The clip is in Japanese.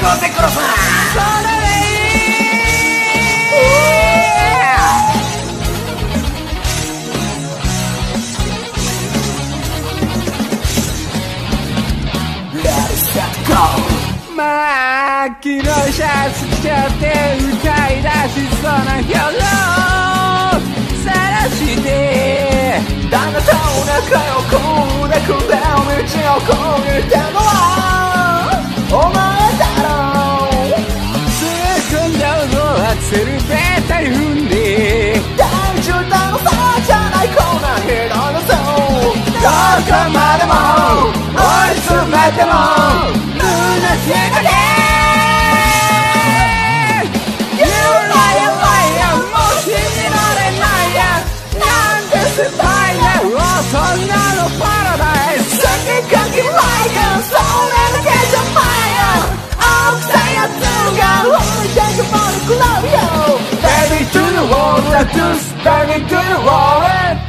うぜ殺すなそれでいいまあ昨日シャツ着ちゃって歌い出しそうな表情さらして旦那とお腹をこうでくんで道をこう見てるのはお前だろう突っ込んじゃうぞアクセルベータ踏んで大渋滞の差じゃないこんな広いのそうどこまでも追い詰めても虚しいだけYou liar liar もう信じられないやなんてスパイや大人のパラダイス先かきライカそれだけじゃないよ青臭いやつが置いてくものくらうよ Baby to the wall, let's baby to the wall